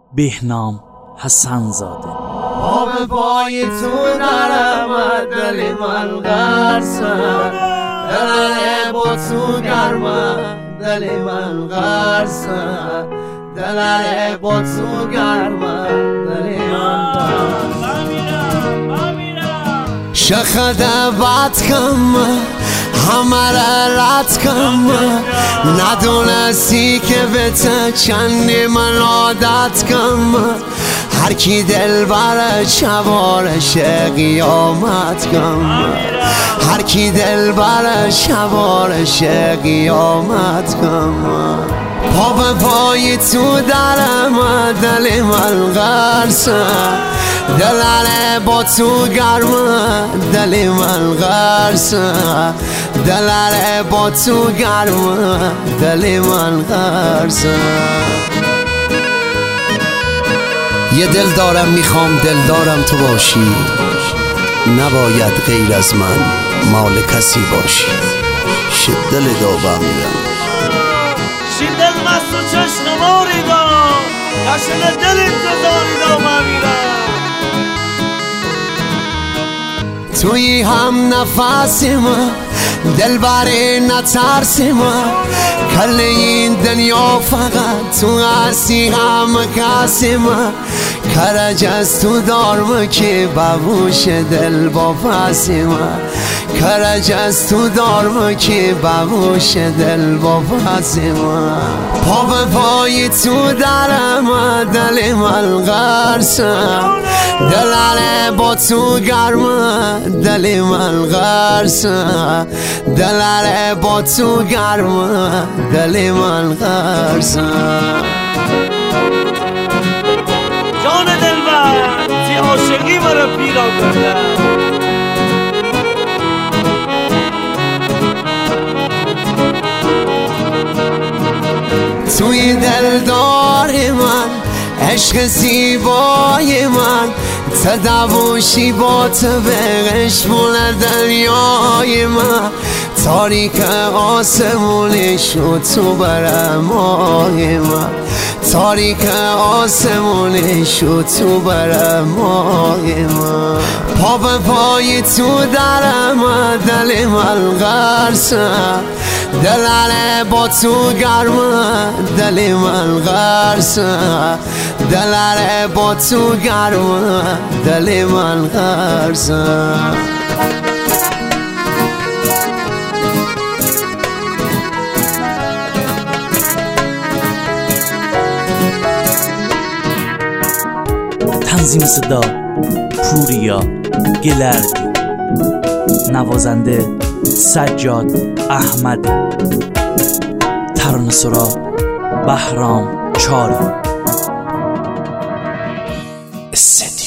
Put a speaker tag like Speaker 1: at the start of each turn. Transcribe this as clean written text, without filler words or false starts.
Speaker 1: بهنام حسن زاده.
Speaker 2: آب پای تو نرم دل من غرسه، دل با تو گرمه دل من غرسه، دل با تو گرمه دل من غرسه. شخده بد کم همه را رد کم، ندونستی که به تا چندی من عادت کم. هر کی دل بره شوارش قیامت کم، هر کی دل بره شوارش قیامت کم. پا به پای تو درم دل من غرسه، دلانه با تو گرمه دل من غرسه، دلانه با تو گرمه دل من غرسه. یه دل دارم میخوام دلدارم تو باشی، نباید غیر از من مال کسی باشی. دل داغم میرم
Speaker 3: دل مست و چشم ماری دارم، کشن دل انتظاری دارم میرم.
Speaker 2: توی هم نفسی من دل بره نترسی من، کل این دنیا فقط تو هستی هم کسی من. کرج از تو دارم که ببوش دل با پسی من، کرج از تو دارم که ببوش دل با پسی من. پا به پای تو درم دل من غرسه، دلانه با تو گرمه دل من غرسه، دلانه با تو گرمه دل من غرسه.
Speaker 3: جان دلبر تی عاشقی مرا پیرا کرده،
Speaker 2: توی دلدار من عشق زیبای من، تدوشی با تو به قشمون دنیای من. تاریک آسمونی شد تو برمای من، تاریک آسمونی شد تو برمای من. پا به پای تو درم دل من غرسه، دلانه با تو گرمه دل من غرسه، دلانه با تو گرمه دل من غرسه.
Speaker 1: تنظیم صدا پوریا گلردی، نوازنده سجاد احمدی، ترانه سرا بهرام چاری.